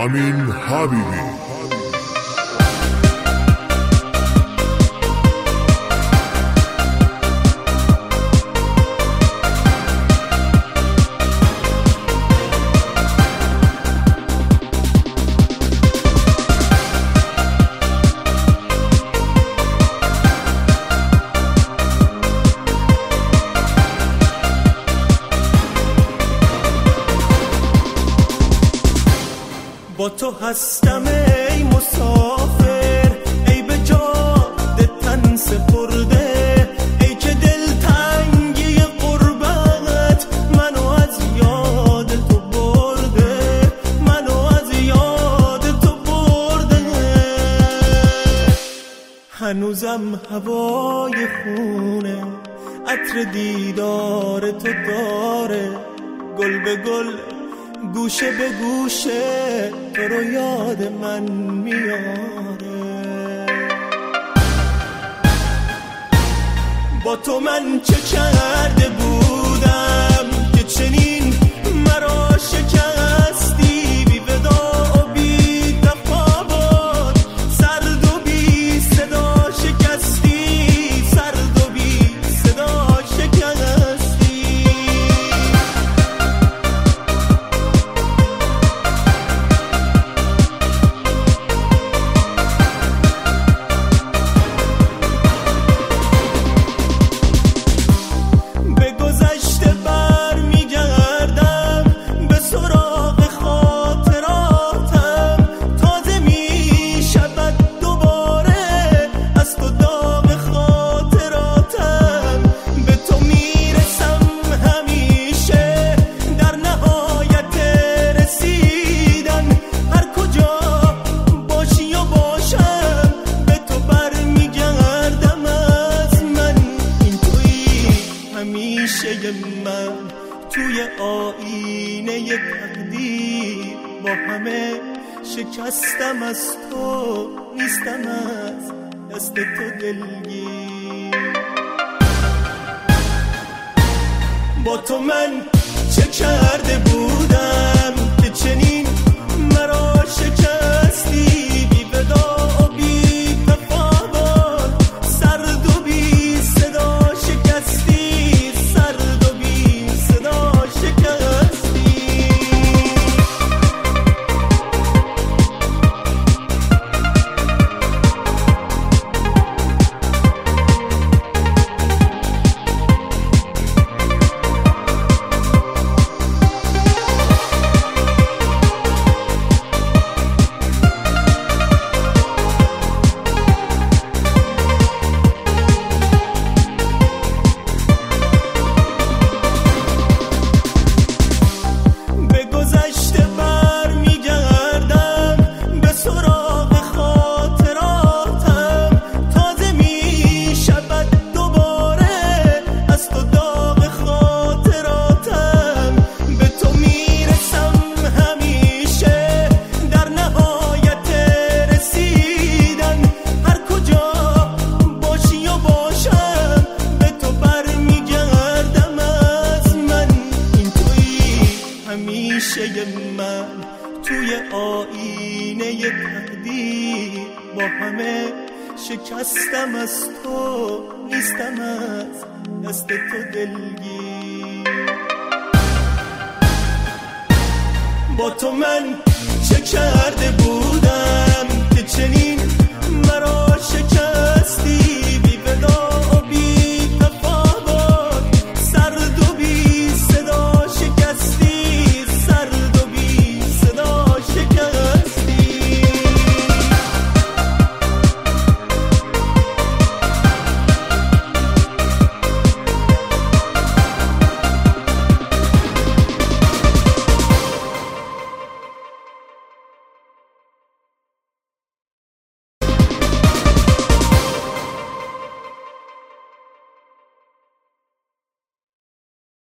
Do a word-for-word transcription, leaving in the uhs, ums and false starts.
امین حبیبی. با تو هستم ای مسافر، ای به جاده تن سپرده، ای که دل تنگی غربت منو از یاد تو برده، منو از یاد تو برده. هنوزم هوای خونه عطر دیدار تو داره، گل به گل گوشه به گوشه تو رو یاد من میاره. با تو من چه کرده بودم که چنین مرا شکستی، بی ودا و بی تفاوت، سرد و بی صدا شکستی، سرد و بی صدا شکستی. من توی آینه تقدیر با همه شکستم، از تو نیستم، از دست تو دلگیر. با تو من چه کرده بودم که چنین مرا شکستی، بی ودا و بی تفاوت، سرد و بی صدا شکستی، من توی آینه تقدیر با همه شکستم، از تو نیستم، از دست تو دلگیر. با تو من چه کرده بودم که چنین